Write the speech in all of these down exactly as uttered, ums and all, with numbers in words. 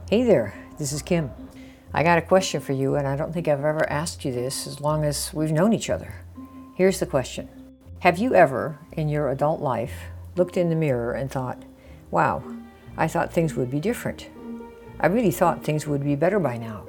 Hey there, this is Kim. I got a question for you, and I don't think I've ever asked you this as long as we've known each other. Here's the question. Have you ever, in your adult life, looked in the mirror and thought, wow, I thought things would be different. I really thought things would be better by now.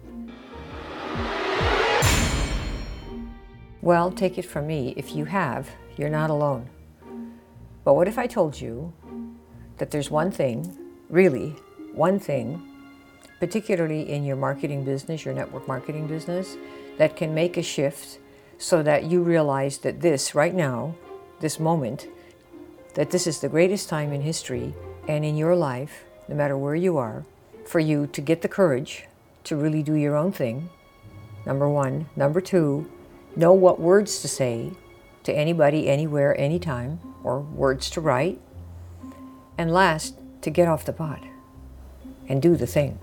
Well, take it from me, if you have, you're not alone. But what if I told you that there's one thing, really, one thing, particularly in your marketing business, your network marketing business, that can make a shift so that you realize that this, right now, this moment, that this is the greatest time in history and in your life, no matter where you are, for you to get the courage to really do your own thing, number one. Number two, know what words to say to anybody, anywhere, anytime, or words to write. And last, to get off the pot and do the thing.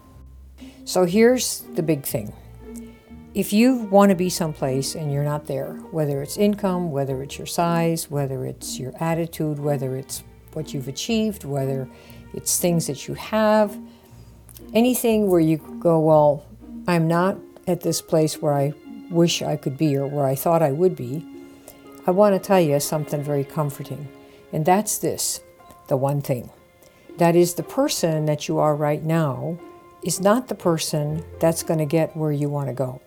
So here's the big thing. If you want to be someplace and you're not there, whether it's income, whether it's your size, whether it's your attitude, whether it's what you've achieved, whether it's things that you have, anything where you go, well, I'm not at this place where I wish I could be or where I thought I would be, I want to tell you something very comforting. And that's this, the one thing. That is, the person that you are right now is not the person that's going to get where you want to go.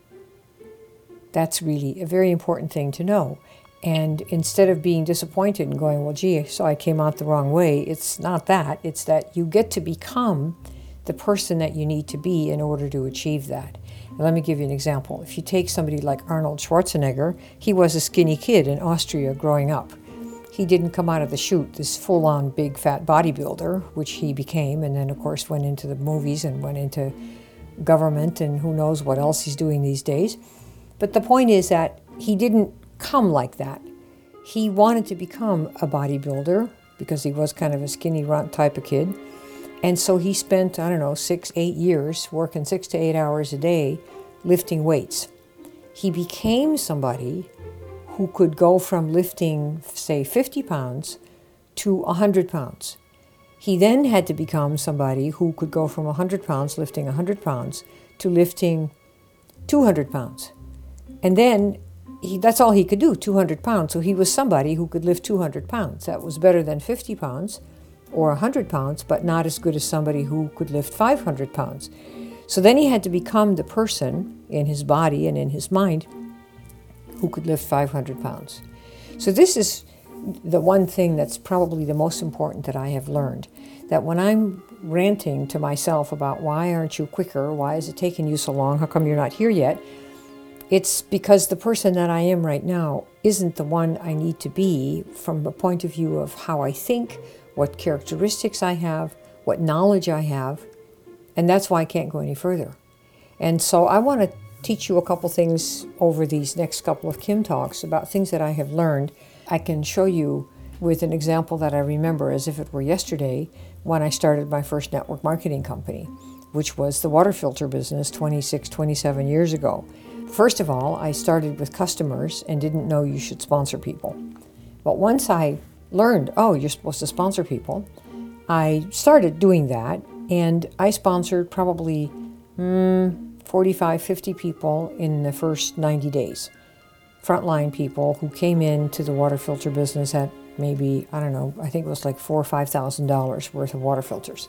That's really a very important thing to know. And instead of being disappointed and going, well, gee, so I came out the wrong way, it's not that. It's that you get to become the person that you need to be in order to achieve that. And let me give you an example. If you take somebody like Arnold Schwarzenegger, he was a skinny kid in Austria growing up. He didn't come out of the chute, this full-on big fat bodybuilder, which he became, and then of course went into the movies and went into government and who knows what else he's doing these days. But the point is that he didn't come like that. He wanted to become a bodybuilder because he was kind of a skinny runt type of kid. And so he spent, I don't know, six, eight years working six to eight hours a day lifting weights. He became somebody who could go from lifting, say, fifty pounds to one hundred pounds. He then had to become somebody who could go from one hundred pounds, lifting one hundred pounds, to lifting two hundred pounds. And then he, that's all he could do, two hundred pounds. So he was somebody who could lift two hundred pounds. That was better than fifty pounds or one hundred pounds, but not as good as somebody who could lift five hundred pounds. So then he had to become the person in his body and in his mind who could lift five hundred pounds. So this is the one thing that's probably the most important that I have learned, that when I'm ranting to myself about why aren't you quicker, why is it taking you so long, how come you're not here yet, it's because the person that I am right now isn't the one I need to be from the point of view of how I think, what characteristics I have, what knowledge I have, and that's why I can't go any further. And so I want to teach you a couple things over these next couple of Kim Talks about things that I have learned. I can show you with an example that I remember as if it were yesterday when I started my first network marketing company, which was the water filter business twenty-six, twenty-seven years ago. First of all, I started with customers and didn't know you should sponsor people. But once I learned, oh, you're supposed to sponsor people, I started doing that, and I sponsored probably hmm, forty-five, fifty people in the first ninety days. Frontline people who came into the water filter business at maybe, I don't know, I think it was like four or five thousand dollars worth of water filters.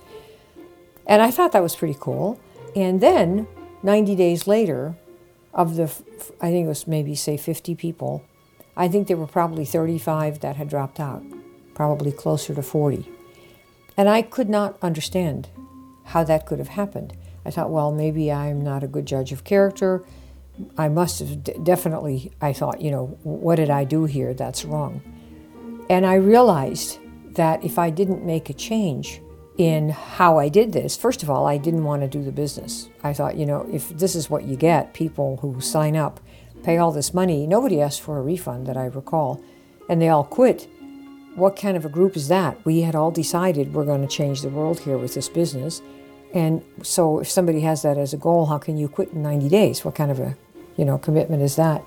And I thought that was pretty cool. And then ninety days later, of the, I think it was maybe say fifty people, I think there were probably thirty-five that had dropped out, probably closer to forty. And I could not understand how that could have happened. I thought, well, maybe I'm not a good judge of character. I must have d- definitely, I thought, you know, what did I do here? That's wrong. And I realized that if I didn't make a change in how I did this, first of all, I didn't want to do the business. I thought, you know, if this is what you get, people who sign up, pay all this money, nobody asked for a refund that I recall, and they all quit. What kind of a group is that? We had all decided we're going to change the world here with this business. And so if somebody has that as a goal, how can you quit in ninety days? What kind of a, you know, commitment is that?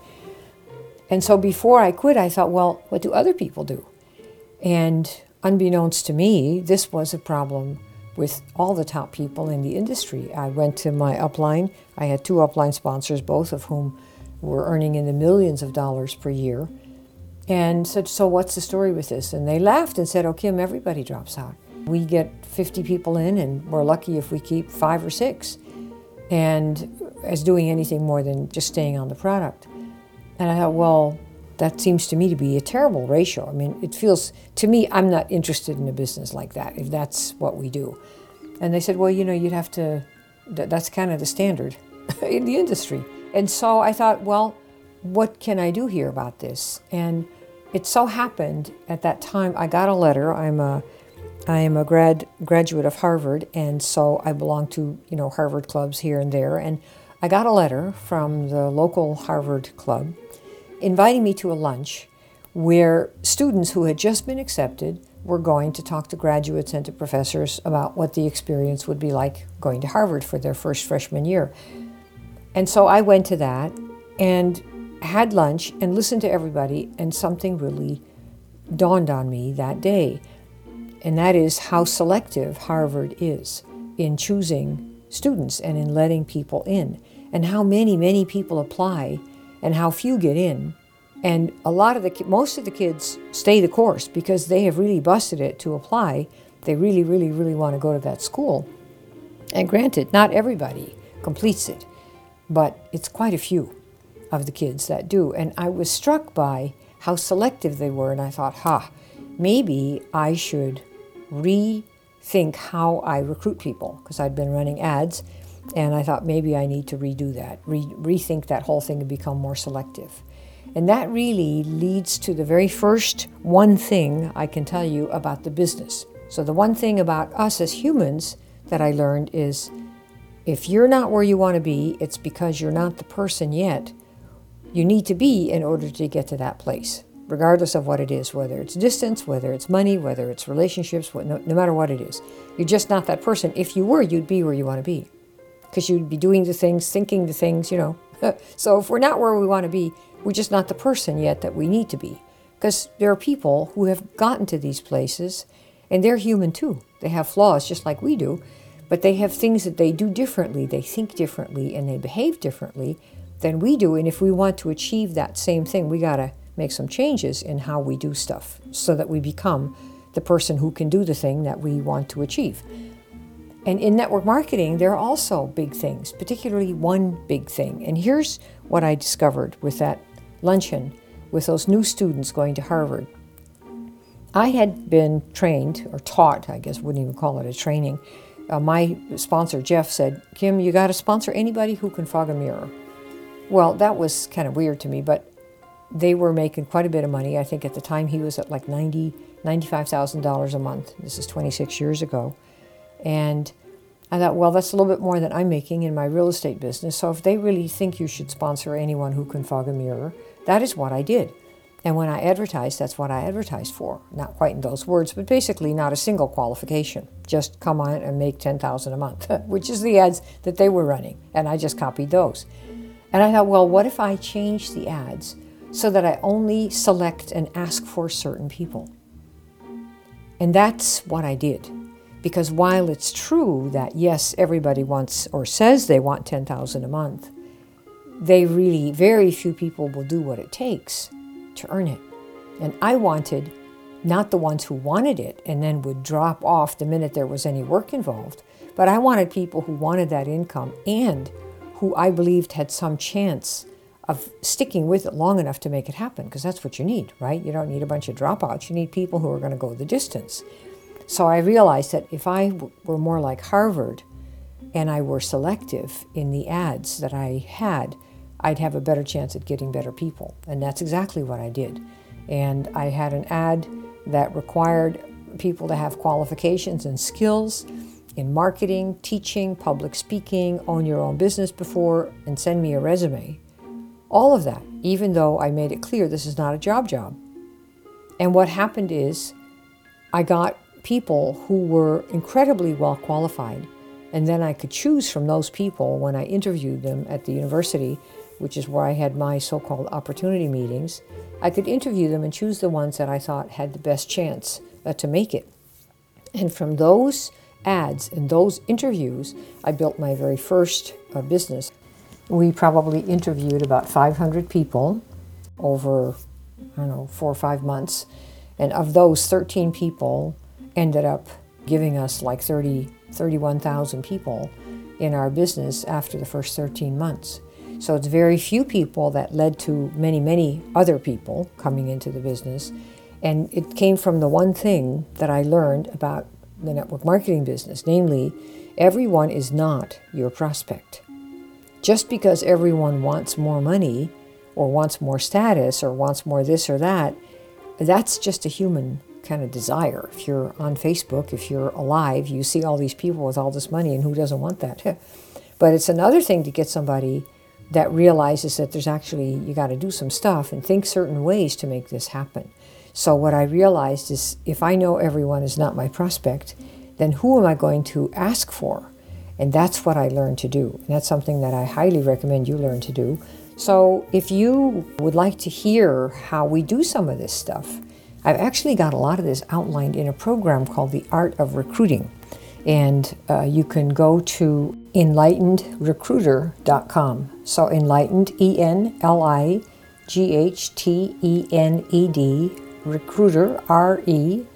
And so before I quit, I thought, well, what do other people do? And unbeknownst to me, this was a problem with all the top people in the industry. I went to my upline. I had two upline sponsors, both of whom were earning in the millions of dollars per year, and said, so what's the story with this? And they laughed and said, oh, Kim, everybody drops out. We get fifty people in, and we're lucky if we keep five or six, and as doing anything more than just staying on the product. And I thought, well, that seems to me to be a terrible ratio. I mean, it feels, to me, I'm not interested in a business like that, if that's what we do. And they said, well, you know, you'd have to, th- that's kind of the standard in the industry. And so I thought, well, what can I do here about this? And it so happened at that time, I got a letter. I'm a, I am a grad graduate of Harvard, and so I belong to, you know, Harvard clubs here and there. And I got a letter from the local Harvard club inviting me to a lunch where students who had just been accepted were going to talk to graduates and to professors about what the experience would be like going to Harvard for their first freshman year. And so I went to that and had lunch and listened to everybody, and something really dawned on me that day. And that is how selective Harvard is in choosing students and in letting people in, and how many, many people apply and how few get in. And a lot of the, most of the kids stay the course because they have really busted it to apply. They really, really, really want to go to that school. And granted, not everybody completes it, but it's quite a few of the kids that do. And I was struck by how selective they were, and I thought, ha, maybe I should rethink how I recruit people, because I'd been running ads, and I thought maybe I need to redo that, re- rethink that whole thing and become more selective. And that really leads to the very first one thing I can tell you about the business. So the one thing about us as humans that I learned is, if you're not where you want to be, it's because you're not the person yet you need to be in order to get to that place, regardless of what it is, whether it's distance, whether it's money, whether it's relationships, no, no matter what it is. You're just not that person. If you were, you'd be where you want to be, because you'd be doing the things, thinking the things, you know. So if we're not where we want to be, we're just not the person yet that we need to be, because there are people who have gotten to these places, and they're human too. They have flaws just like we do, but they have things that they do differently, they think differently, and they behave differently than we do. And if we want to achieve that same thing, we got to make some changes in how we do stuff so that we become the person who can do the thing that we want to achieve. And in network marketing, there are also big things, particularly one big thing. And here's what I discovered with that luncheon with those new students going to Harvard. I had been trained, or taught, I guess, wouldn't even call it a training. Uh, my sponsor, Jeff, said, Kim, you got to sponsor anybody who can fog a mirror. Well, that was kind of weird to me, but they were making quite a bit of money. I think at the time he was at like ninety thousand dollars, ninety-five thousand dollars a month. This is twenty-six years ago. And I thought, well, that's a little bit more than I'm making in my real estate business. So if they really think you should sponsor anyone who can fog a mirror, that is what I did. And when I advertised, that's what I advertised for. Not quite in those words, but basically not a single qualification. Just come on and make ten thousand dollars a month, which is the ads that they were running. And I just copied those. And I thought, well, what if I change the ads so that I only select and ask for certain people? And that's what I did. Because while it's true that, yes, everybody wants or says they want ten thousand dollars a month, they really, very few people will do what it takes to earn it. And I wanted not the ones who wanted it and then would drop off the minute there was any work involved, but I wanted people who wanted that income and who I believed had some chance of sticking with it long enough to make it happen, because that's what you need, right? You don't need a bunch of dropouts. You need people who are going to go the distance. So I realized that if I w- were more like Harvard and I were selective in the ads that I had, I'd have a better chance at getting better people. And that's exactly what I did. And I had an ad that required people to have qualifications and skills in marketing, teaching, public speaking, own your own business before, and send me a resume. All of that, even though I made it clear this is not a job job. And what happened is I got people who were incredibly well qualified, and then I could choose from those people when I interviewed them at the university, which is where I had my so-called opportunity meetings. I could interview them and choose the ones that I thought had the best chance uh, to make it. And from those ads. In those interviews, I built my very first uh, business. We probably interviewed about five hundred people over, I don't know, four or five months. And of those, thirteen people ended up giving us like thirty, thirty-one thousand people in our business after the first thirteen months. So it's very few people that led to many, many other people coming into the business. And it came from the one thing that I learned about the network marketing business, namely, everyone is not your prospect. Just because everyone wants more money or wants more status or wants more this or that, that's just a human kind of desire. If you're on Facebook, if you're alive, you see all these people with all this money, and who doesn't want that? But it's another thing to get somebody that realizes that there's actually, you got to do some stuff and think certain ways to make this happen. So what I realized is, if I know everyone is not my prospect, then who am I going to ask for? And that's what I learned to do. And that's something that I highly recommend you learn to do. So if you would like to hear how we do some of this stuff, I've actually got a lot of this outlined in a program called The Art of Recruiting. And uh, you can go to enlightened recruiter dot com. So enlightened, E N L I G H T E N E D, recruiter, R E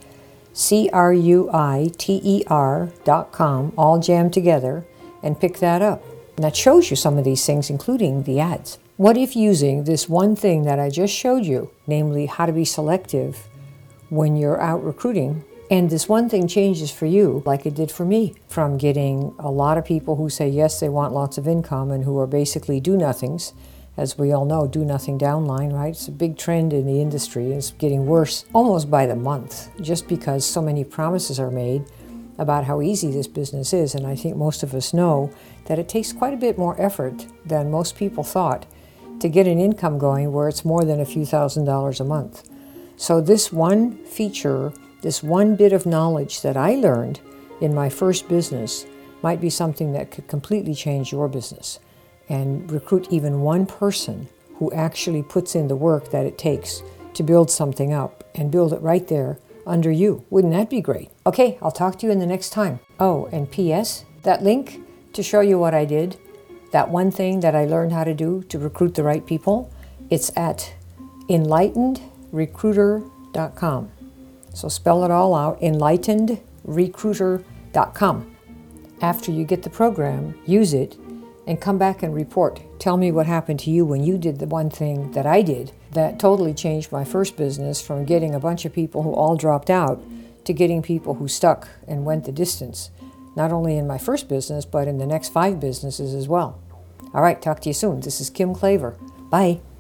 C R U I T E R dot com, all jammed together, and pick that up. And that shows you some of these things, including the ads. What if using this one thing that I just showed you, namely how to be selective when you're out recruiting, and this one thing changes for you, like it did for me, from getting a lot of people who say yes, they want lots of income, and who are basically do-nothings. As we all know, do-nothing downline, right? It's a big trend in the industry. It's getting worse almost by the month, just because so many promises are made about how easy this business is. And I think most of us know that it takes quite a bit more effort than most people thought to get an income going where it's more than a few thousand dollars a month. So this one feature, this one bit of knowledge that I learned in my first business might be something that could completely change your business and recruit even one person who actually puts in the work that it takes to build something up and build it right there under you. Wouldn't that be great? Okay, I'll talk to you in the next time. Oh, and P S, that link to show you what I did, that one thing that I learned how to do to recruit the right people, it's at enlightened recruiter dot com. So spell it all out, enlightened recruiter dot com. After you get the program, use it, and come back and report. Tell me what happened to you when you did the one thing that I did that totally changed my first business, from getting a bunch of people who all dropped out to getting people who stuck and went the distance, not only in my first business, but in the next five businesses as well. All right, talk to you soon. This is Kim Klaver. Bye.